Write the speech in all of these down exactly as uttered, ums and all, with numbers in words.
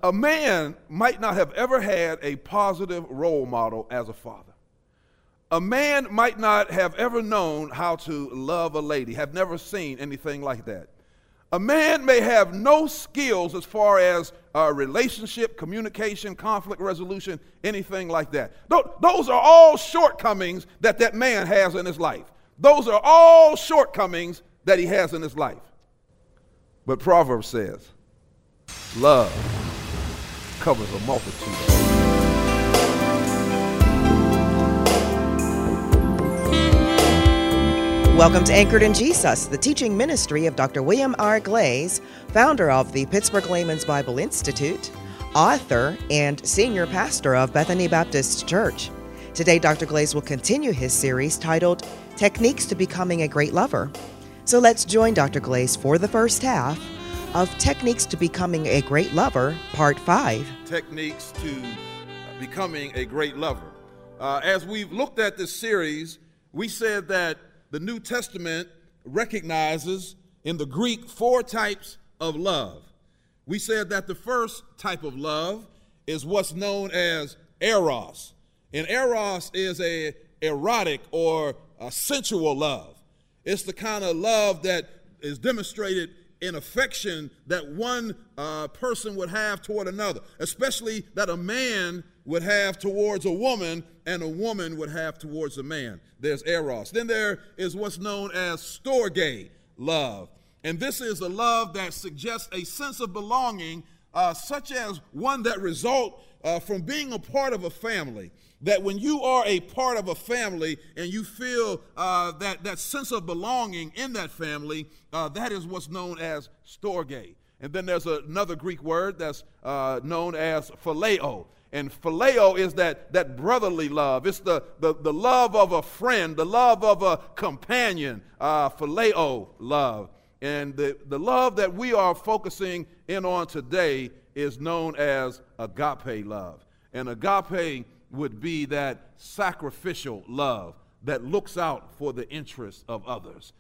A man might not have ever had a positive role model as a father. A man might not have ever known how to love a lady, have never seen anything like that. A man may have no skills as far as uh, relationship, communication, conflict resolution, anything like that. Th- those are all shortcomings that that man has in his life. Those are all shortcomings that he has in his life. But Proverbs says, love covers a multitude. Welcome to Anchored in Jesus, the teaching ministry of Doctor William R. Glaze, founder of the Pittsburgh Layman's Bible Institute, author, and senior pastor of Bethany Baptist Church. Today, Doctor Glaze will continue his series titled Techniques to Becoming a Great Lover. So let's join Doctor Glaze for the first half of Techniques to Becoming a Great Lover, Part five. Techniques to Becoming a Great Lover. Uh, as we've looked at this series, we said that the New Testament recognizes in the Greek four types of love. We said that the first type of love is what's known as eros. And eros is a erotic or a sensual love. It's the kind of love that is demonstrated in affection that one uh, person would have toward another, especially that a man would have towards a woman and a woman would have towards a man. There's eros. Then there is what's known as storge love. And this is a love that suggests a sense of belonging, uh, such as one that results uh, from being a part of a family. That when you are a part of a family and you feel uh, that, that sense of belonging in that family, uh, that is what's known as storge. And then there's a, another Greek word that's uh, known as phileo. And phileo is that, that brotherly love. It's the, the, the love of a friend, the love of a companion, uh, phileo love. And the, the love that we are focusing in on today is known as agape love. And agape would be that sacrificial love that looks out for the interests of others.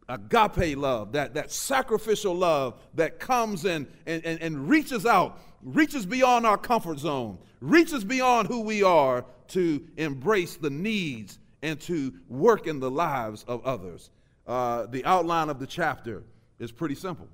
Agape love, that, that sacrificial love that comes in and, and, and reaches out, reaches beyond our comfort zone, reaches beyond who we are to embrace the needs and to work in the lives of others. Uh, the outline of the chapter is pretty simple.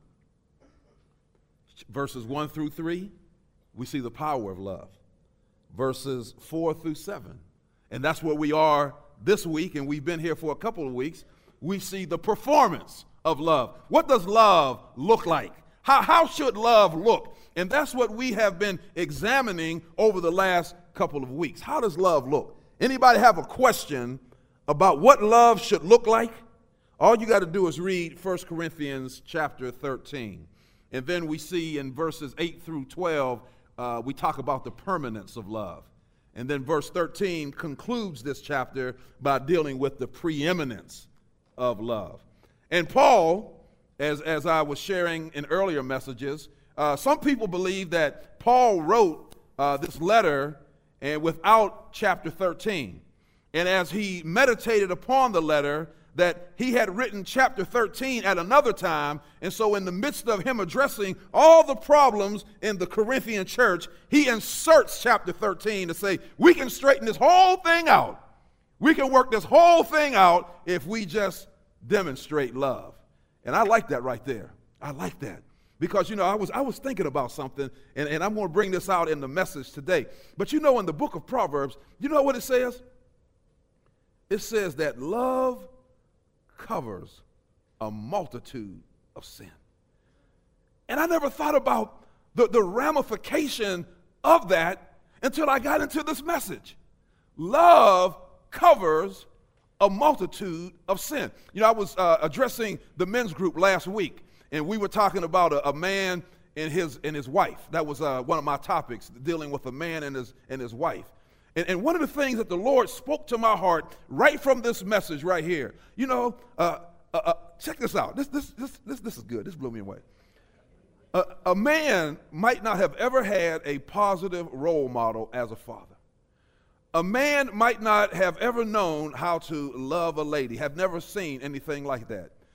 Verses one through three, we see the power of love. Verses four through seven, and that's where we are this week, and we've been here for a couple of weeks. We see the performance of love. What does love look like? How, how should love look? And that's what we have been examining over the last couple of weeks. How does love look? Anybody have a question about what love should look like? All you got to do is read First Corinthians chapter thirteen. And then we see in verses eight through twelve, uh, we talk about the permanence of love. And then verse thirteen concludes this chapter by dealing with the preeminence of love. And Paul, as, as I was sharing in earlier messages, uh, some people believe that Paul wrote uh, this letter and without chapter thirteen. And as he meditated upon the letter, that he had written chapter thirteen at another time, and so in the midst of him addressing all the problems in the Corinthian church, he inserts chapter thirteen to say, we can straighten this whole thing out. We can work this whole thing out if we just demonstrate love. And I like that right there. I like that. Because, you know, I was I was thinking about something, and, and I'm going to bring this out in the message today. But you know, in the book of Proverbs, you know what it says? It says that love covers a multitude of sin. And I never thought about the, the ramification of that until I got into this message. Love covers a multitude of sin. You know, I was uh, addressing the men's group last week, and we were talking about a, a man and his and his wife. That was uh, one of my topics, dealing with a man and his and his wife. And, and one of the things that the Lord spoke to my heart right from this message right here, you know, uh, uh, uh, check this out. This, this, this, this, this is good. This blew me away. Uh, a man might not have ever had a positive role model as a father. A man might not have ever known how to love a lady, have never seen anything like that.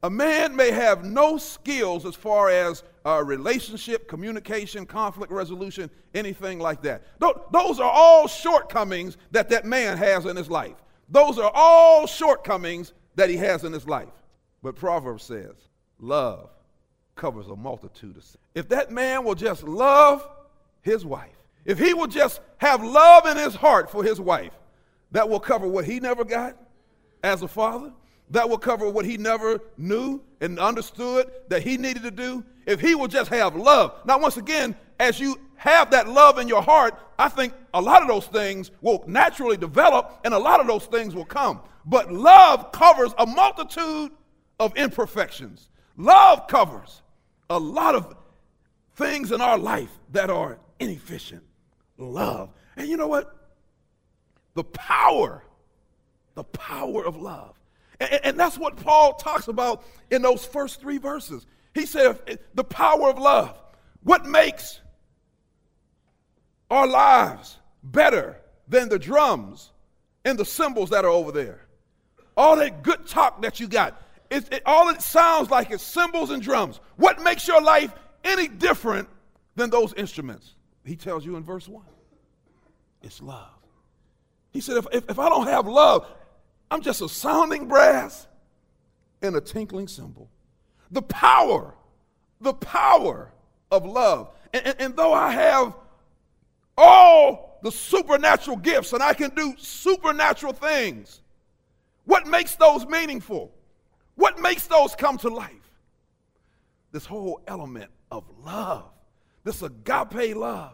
A man may have no skills as far as uh, relationship, communication, conflict resolution, anything like that. Th- those are all shortcomings that that man has in his life. Those are all shortcomings that he has in his life. But Proverbs says, love covers a multitude of sins. If that man will just love his wife, if he will just have love in his heart for his wife, that will cover what he never got as a father. That will cover what he never knew and understood that he needed to do. If he will just have love. Now, once again, as you have that love in your heart, I think a lot of those things will naturally develop and a lot of those things will come. But love covers a multitude of imperfections. Love covers a lot of things in our life that are inefficient. Love. And you know what? The power, the power of love. And, and that's what Paul talks about in those first three verses. He said the power of love. What makes our lives better than the drums and the cymbals that are over there? All that good talk that you got. It, it, all it sounds like is cymbals and drums. What makes your life any different than those instruments? He tells you in verse one. It's love. He said, if, if, if I don't have love, I'm just a sounding brass and a tinkling cymbal. The power, the power of love. And, and, and though I have all the supernatural gifts and I can do supernatural things, what makes those meaningful? What makes those come to life? This whole element of love, this agape love.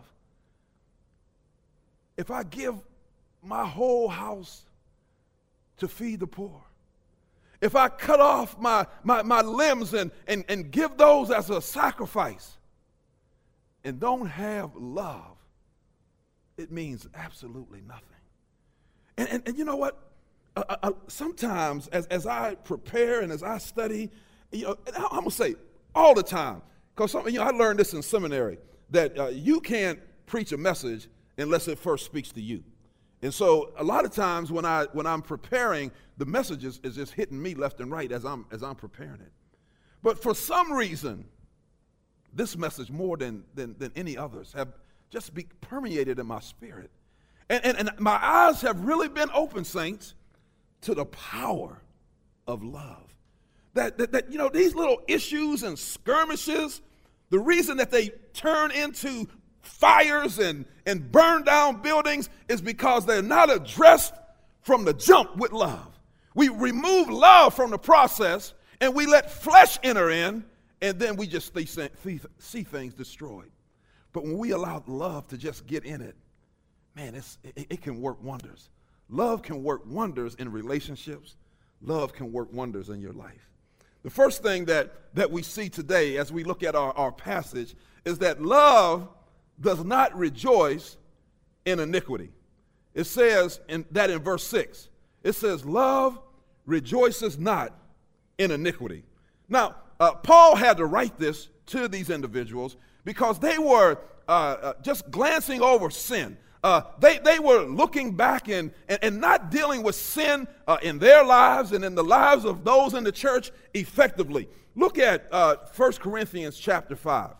If I give my whole house to feed the poor, if I cut off my, my, my limbs and, and, and give those as a sacrifice and don't have love, it means absolutely nothing. And, and, and you know what? Uh, uh, sometimes as, as I prepare and as I study, you know, I'm going to say all the time, because you know, I learned this in seminary, that uh, you can't preach a message unless it first speaks to you. And so a lot of times when, I, when I'm preparing, the messages is just hitting me left and right as I'm, as I'm preparing it. But for some reason, this message more than, than, than any others have just be permeated in my spirit. And, and, and my eyes have really been open, saints, to the power of love. That, that, that, you know, these little issues and skirmishes, the reason that they turn into fires and, and burn down buildings is because they're not addressed from the jump with love. We remove love from the process and we let flesh enter in, and then we just see, see, see things destroyed. But when we allow love to just get in it, man, it's, it, it can work wonders. Love can work wonders in relationships. Love can work wonders in your life. The first thing that, that we see today as we look at our, our passage is that love does not rejoice in iniquity. It says in, that in verse six. It says, love rejoices not in iniquity. Now, uh, Paul had to write this to these individuals because they were uh, uh, just glancing over sin. Uh, they, they were looking back and, and, and not dealing with sin uh, in their lives and in the lives of those in the church effectively. Look at uh, First Corinthians chapter five.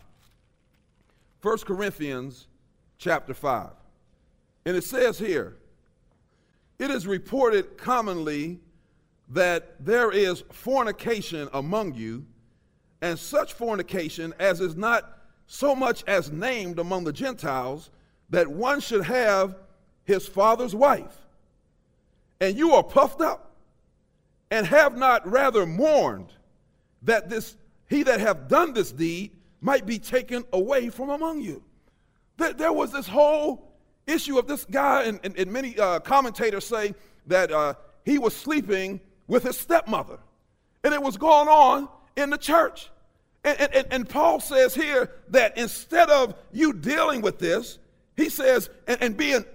First Corinthians chapter five. And it says here, it is reported commonly that there is fornication among you, and such fornication as is not so much as named among the Gentiles, that one should have his father's wife. And you are puffed up, and have not rather mourned that this he that hath done this deed might be taken away from among you. There, there was this whole issue of this guy, and, and, and many uh, commentators say that uh, he was sleeping with his stepmother. And it was going on in the church. And, and, and Paul says here that instead of you dealing with this, he says, and, and being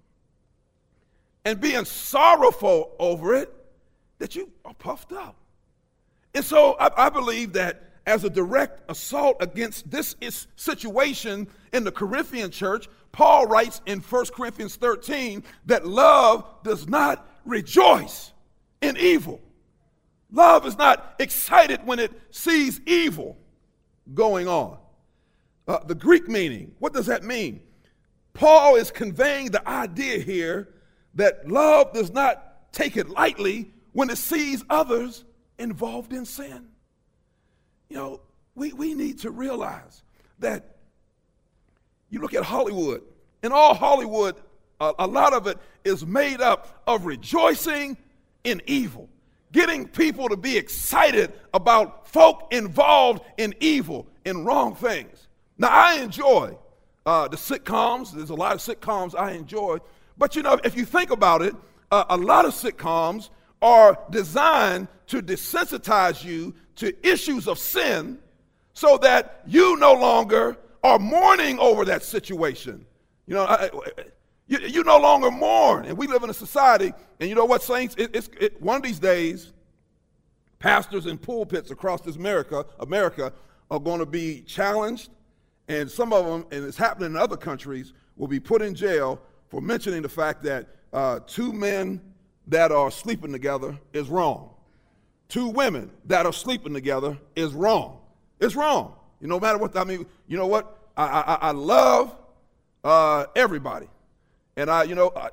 and being sorrowful over it, that you are puffed up. And so I, I believe that as a direct assault against this is situation in the Corinthian church, Paul writes in First Corinthians thirteen that love does not rejoice in evil. Love is not excited when it sees evil going on. Uh, the Greek meaning, what does that mean? Paul is conveying the idea here that love does not take it lightly when it sees others involved in sin. You know, we, we need to realize that you look at Hollywood, and all Hollywood, a, a lot of it is made up of rejoicing in evil, getting people to be excited about folk involved in evil, in wrong things. Now, I enjoy uh, the sitcoms. There's a lot of sitcoms I enjoy. But, you know, if you think about it, uh, a lot of sitcoms are designed to desensitize you to issues of sin so that you no longer are mourning over that situation. You know, I, you, you no longer mourn. And we live in a society, and you know what, saints? It, it's, it, one of these days, pastors in pulpits across this America, America are going to be challenged, and some of them, and it's happening in other countries, will be put in jail for mentioning the fact that uh, two men that are sleeping together is wrong. Two women that are sleeping together is wrong. It's wrong. You know, no matter what, I mean, you know what? I, I, I love uh, everybody. And I, you know, I,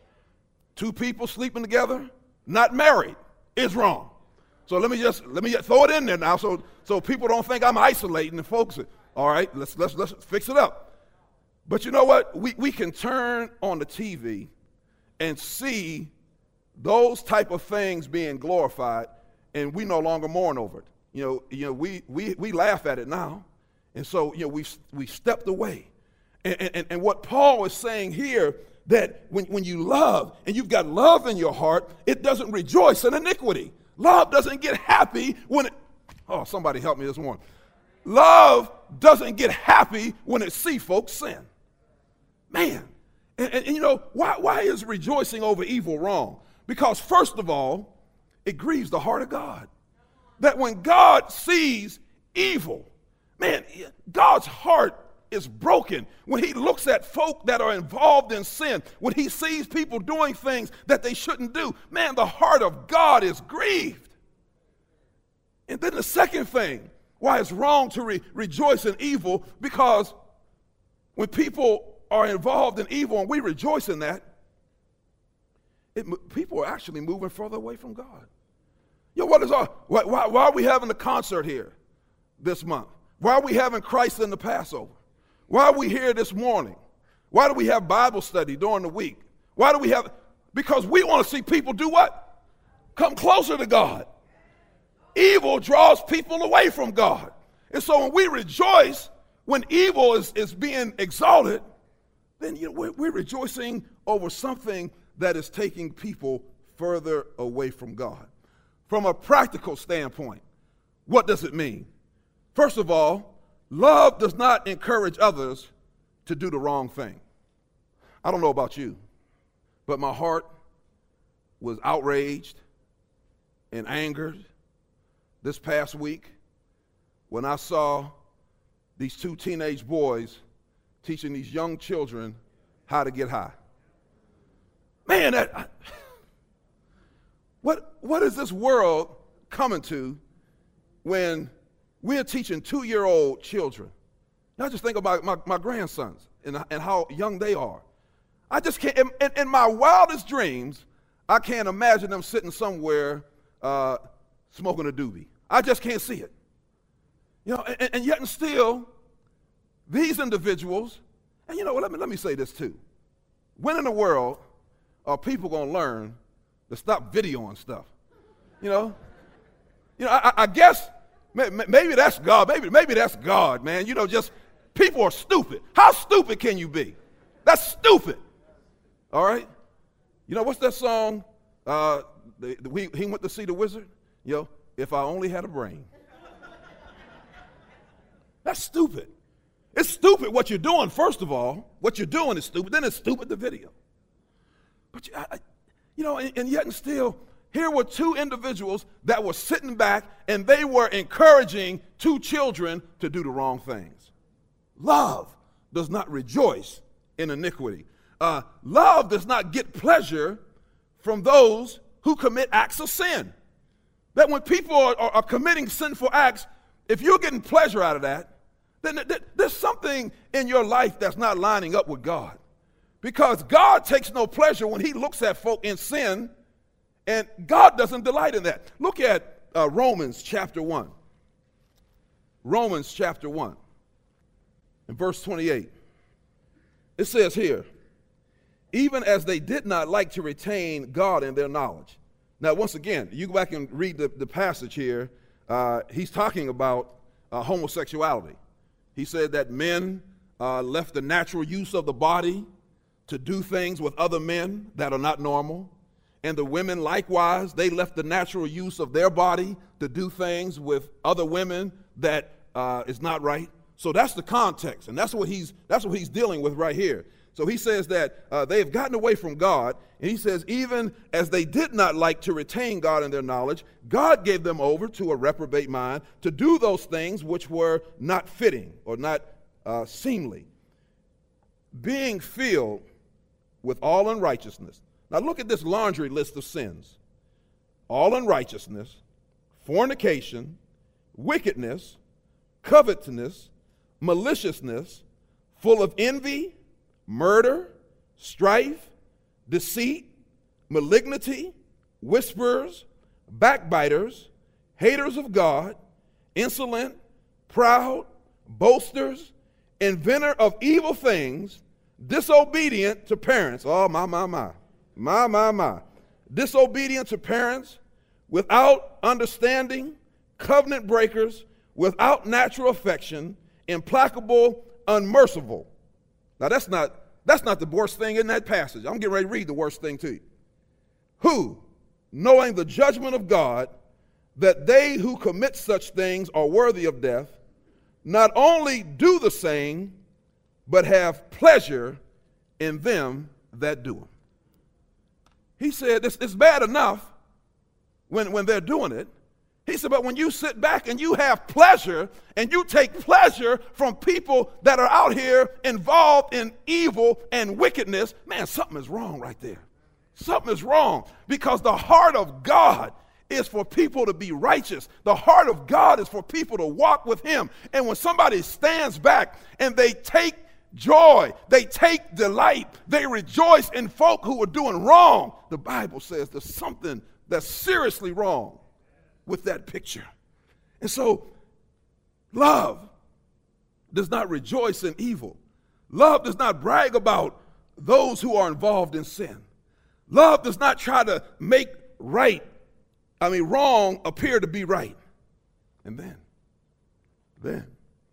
two people sleeping together, not married, is wrong. So let me just, let me just throw it in there now so, so people don't think I'm isolating the folks. All right, let's, let's, let's fix it up. But you know what? We, we can turn on the T V and see those type of things being glorified, and we no longer mourn over it. You know, you know, we we we laugh at it now, and so you know we we stepped away. And, and, and what Paul is saying here, that when, when you love and you've got love in your heart, it doesn't rejoice in iniquity. Love doesn't get happy when it, oh, somebody help me this morning. Love doesn't get happy when it sees folks sin. Man, and, and, and you know, why, why is rejoicing over evil wrong? Because first of all, it grieves the heart of God. That when God sees evil, man, God's heart is broken when he looks at folk that are involved in sin, when he sees people doing things that they shouldn't do. Man, the heart of God is grieved. And then the second thing, why it's wrong to re- rejoice in evil, because when people are involved in evil and we rejoice in that, it, people are actually moving further away from God. Yo, what is our, why, why, why are we having a concert here this month? Why are we having Christ in the Passover? Why are we here this morning? Why do we have Bible study during the week? Why do we have, because we want to see people do what? Come closer to God. Evil draws people away from God. And so when we rejoice, when evil is, is being exalted, then you know, we're, we're rejoicing over something that is taking people further away from God. From a practical standpoint, what does it mean? First of all, love does not encourage others to do the wrong thing. I don't know about you, but my heart was outraged and angered this past week when I saw these two teenage boys teaching these young children how to get high. Man, that, I, what, what is this world coming to when we're teaching two-year-old children? Now just think about my, my grandsons and, and how young they are. I just can't, in, in, in my wildest dreams, I can't imagine them sitting somewhere uh, smoking a doobie. I just can't see it. You know, and, and yet and still, these individuals, and you know, let me, let me say this too. When in the world are people going to learn to stop videoing stuff? You know? You know, I, I guess maybe that's God. Maybe, maybe that's God, man. You know, just people are stupid. How stupid can you be? That's stupid. All right? You know, what's that song? Uh, the, the, we, he went to see the wizard. You know, if I only had a brain. That's stupid. It's stupid what you're doing, first of all. What you're doing is stupid. Then it's stupid, the video. But, I, you know, and, and yet and still, here were two individuals that were sitting back and they were encouraging two children to do the wrong things. Love does not rejoice in iniquity. Uh, love does not get pleasure from those who commit acts of sin. that when people are, are, are committing sinful acts, if you're getting pleasure out of that, then th- th- there's something in your life that's not lining up with God. Because God takes no pleasure when he looks at folk in sin, and God doesn't delight in that. Look at uh, Romans chapter one. Romans chapter one, in verse twenty-eight. It says here, even as they did not like to retain God in their knowledge. Now, once again, you go back and read the, the passage here. Uh, he's talking about uh, homosexuality. He said that men uh, left the natural use of the body to do things with other men that are not normal. And the women, likewise, they left the natural use of their body to do things with other women that uh, is not right. So that's the context, and that's what he's that's what he's dealing with right here. So he says that uh, they have gotten away from God, and he says even as they did not like to retain God in their knowledge, God gave them over to a reprobate mind to do those things which were not fitting or not uh, seemly, being filled with all unrighteousness. Now look at this laundry list of sins. All unrighteousness, fornication, wickedness, covetousness, maliciousness, full of envy, murder, strife, deceit, malignity, whisperers, backbiters, haters of God, insolent, proud, boasters, inventor of evil things, disobedient to parents. Oh, my, my, my. My, my, my. Disobedient to parents, without understanding, covenant breakers, without natural affection, implacable, unmerciful. Now that's not that's not the worst thing in that passage. I'm getting ready to read the worst thing to you. Who, knowing the judgment of God, that they who commit such things are worthy of death, not only do the same, but have pleasure in them that do them. He said it's, it's bad enough when, when they're doing it. He said, but when you sit back and you have pleasure, and you take pleasure from people that are out here involved in evil and wickedness, man, something is wrong right there. Something is wrong, because the heart of God is for people to be righteous. The heart of God is for people to walk with him. And when somebody stands back and they take joy, they take delight, they rejoice in folk who are doing wrong, the Bible says there's something that's seriously wrong with that picture. And so love does not rejoice in evil. Love does not brag about those who are involved in sin. Love does not try to make right, I mean wrong, appear to be right. And then, then,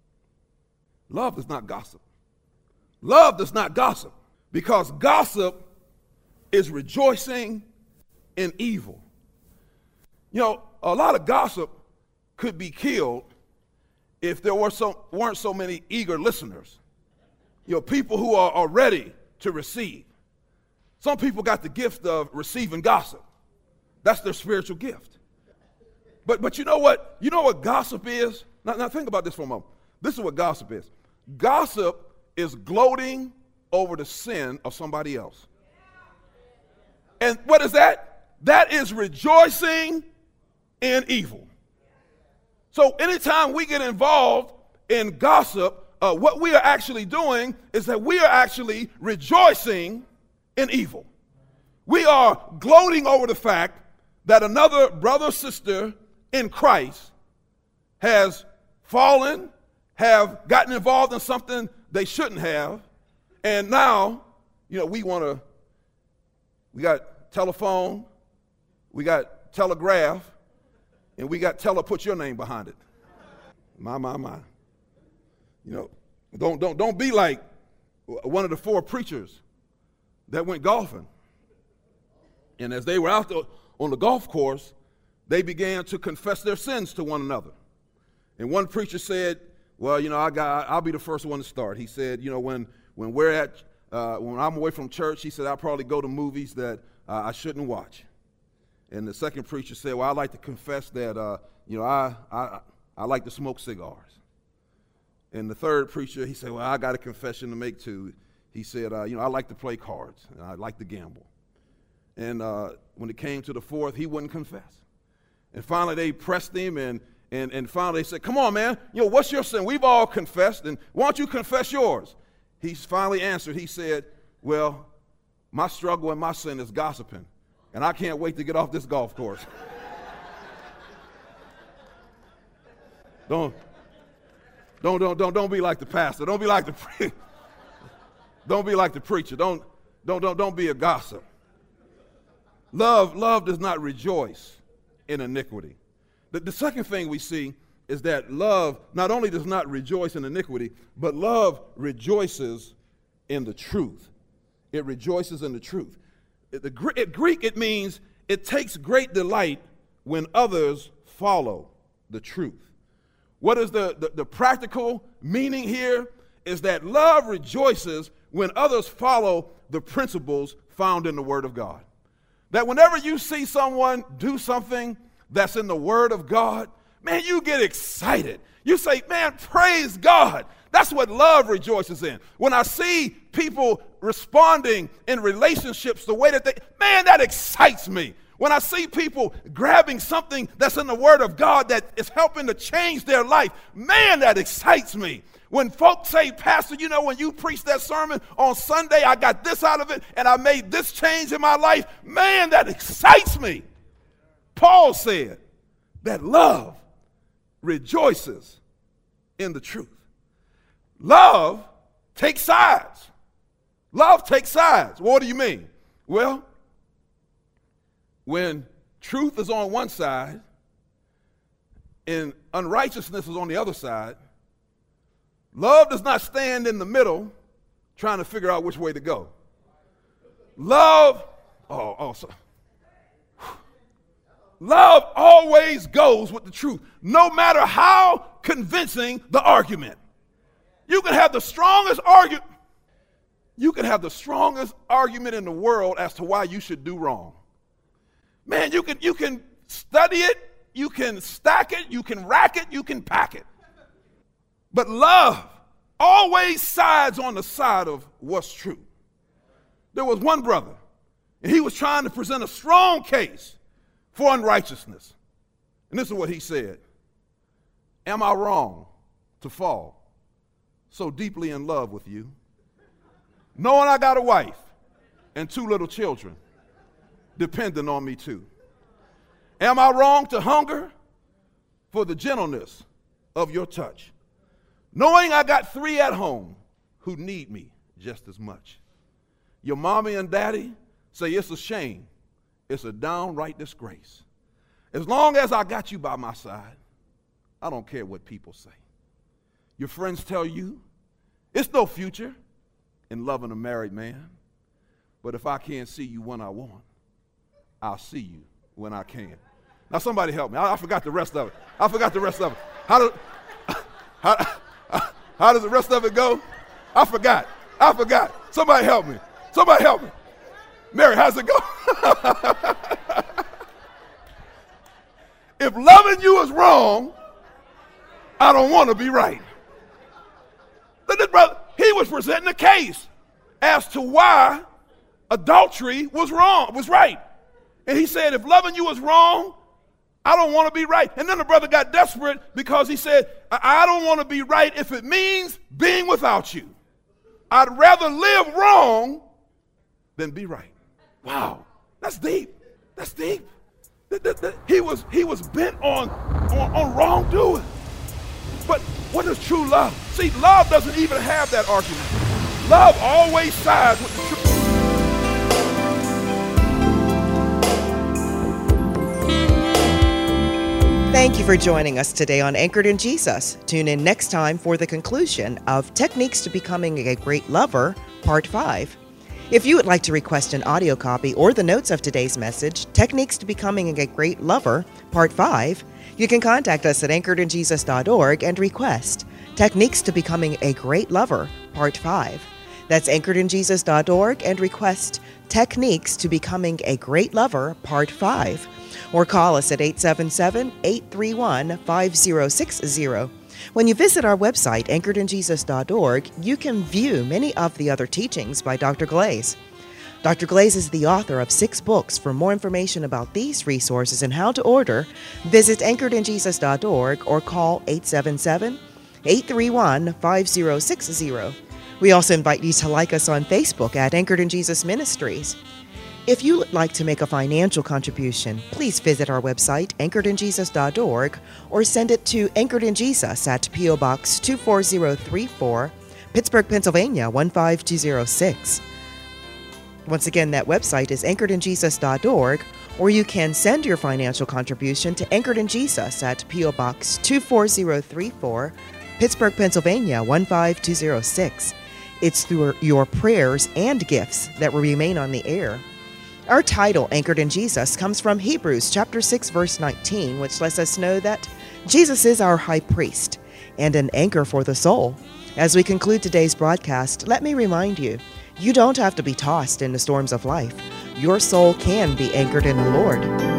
love does not gossip. Love does not gossip, because gossip is rejoicing in evil. You know, a lot of gossip could be killed if there were so, weren't so many eager listeners. You know, people who are, are ready to receive. Some people got the gift of receiving gossip. That's their spiritual gift. But but you know what? You know what gossip is? Now, now think about this for a moment. This is what gossip is. Gossip is gloating over the sin of somebody else. And what is that? That is rejoicing in evil. So anytime we get involved in gossip, uh, what we are actually doing is that we are actually rejoicing in evil. We are gloating over the fact that another brother or sister in Christ has fallen, have gotten involved in something they shouldn't have, and now, you know, we want to, we got telephone, we got telegraph, and we got tell her put your name behind it. My, my, my. You know, don't, don't, don't be like one of the four preachers that went golfing. And as they were out there on the golf course, they began to confess their sins to one another. And one preacher said, well, you know, I got, I'll be the first one to start. He said, you know, when, when we're at, uh, when I'm away from church, he said, I'll probably go to movies that uh, I shouldn't watch. And the second preacher said, well, I like to confess that, uh, you know, I, I I like to smoke cigars. And the third preacher, he said, well, I got a confession to make too. He said, uh, you know, I like to play cards, and I like to gamble. And uh, when it came to the fourth, he wouldn't confess. And finally they pressed him, and, and, and finally they said, come on, man, you know, what's your sin? We've all confessed, and why don't you confess yours? He finally answered. He said, well, my struggle and my sin is gossiping, and I can't wait to get off this golf course. Don't, don't, don't, don't, don't be like the pastor. Don't be like the pre- don't be like the preacher. Don't, don't, don't, don't be a gossip. Love, love does not rejoice in iniquity. The, the second thing we see is that love not only does not rejoice in iniquity, but love rejoices in the truth. It rejoices in the truth. In the in Greek, it means it takes great delight when others follow the truth. What is the, the, the practical meaning here is that love rejoices when others follow the principles found in the Word of God. That whenever you see someone do something that's in the Word of God, man, you get excited. You say, man, praise God. That's what love rejoices in. When I see people responding in relationships the way that they, man, that excites me. When I see people grabbing something that's in the Word of God that is helping to change their life, man, that excites me. When folks say, Pastor, you know, when you preached that sermon on Sunday, I got this out of it, and I made this change in my life, man, that excites me. Paul said that love rejoices in the truth. Love takes sides. Love takes sides. What do you mean? Well, when truth is on one side and unrighteousness is on the other side, love does not stand in the middle trying to figure out which way to go. Love, oh, oh, so, love always goes with the truth, no matter how convincing the argument. You can have the strongest argument, you can have the strongest argument in the world as to why you should do wrong. Man, you can, you can study it, you can stack it, you can rack it, you can pack it. But love always sides on the side of what's true. There was one brother, and he was trying to present a strong case for unrighteousness. And this is what he said. Am I wrong to fall so deeply in love with you, knowing I got a wife and two little children depending on me too? Am I wrong to hunger for the gentleness of your touch, knowing I got three at home who need me just as much? Your mommy and daddy say it's a shame, it's a downright disgrace. As long as I got you by my side, I don't care what people say. Your friends tell you it's no future in loving a married man, but if I can't see you when I want, I'll see you when I can. Now somebody help me. I, I forgot the rest of it. I forgot the rest of it. How, do, how, how does the rest of it go? I forgot. I forgot. Somebody help me. Somebody help me. Mary, how's it go? If loving you is wrong, I don't want to be right. But this brother, he was presenting a case as to why adultery was wrong, was right. And he said, if loving you is wrong, I don't want to be right. And then the brother got desperate because he said, I don't want to be right if it means being without you. I'd rather live wrong than be right. Wow, that's deep. That's deep. That, that, that, he was he was bent on, on, on wrongdoing. But what is true love? See, love doesn't even have that argument. Love always sides with the truth. Thank you for joining us today on Anchored in Jesus. Tune in next time for the conclusion of Techniques to Becoming a Great Lover, Part five. If you would like to request an audio copy or the notes of today's message, Techniques to Becoming a Great Lover, Part five, you can contact us at anchored in jesus dot org and request Techniques to Becoming a Great Lover, Part five. That's anchored in jesus dot org and request Techniques to Becoming a Great Lover, Part five. Or call us at eight seven seven, eight three one, five zero six zero. When you visit our website, anchored in jesus dot org, you can view many of the other teachings by Doctor Glaze. Doctor Glaze is the author of six books. For more information about these resources and how to order, visit anchored in jesus dot org or call eight seven seven, eight three one, five zero six zero. We also invite you to like us on Facebook at Anchored in Jesus Ministries. If you would like to make a financial contribution, please visit our website, anchored in jesus dot org, or send it to Anchored in Jesus at P O Box two four zero three four, Pittsburgh, Pennsylvania one five two zero six. Once again, that website is anchored in jesus dot org, or you can send your financial contribution to Anchored in Jesus at P O Box two four zero three four, Pittsburgh, Pennsylvania one five two zero six. It's through your prayers and gifts that will remain on the air. Our title, Anchored in Jesus, comes from Hebrews chapter six, verse nineteen, which lets us know that Jesus is our high priest and an anchor for the soul. As we conclude today's broadcast, let me remind you, you don't have to be tossed in the storms of life. Your soul can be anchored in the Lord.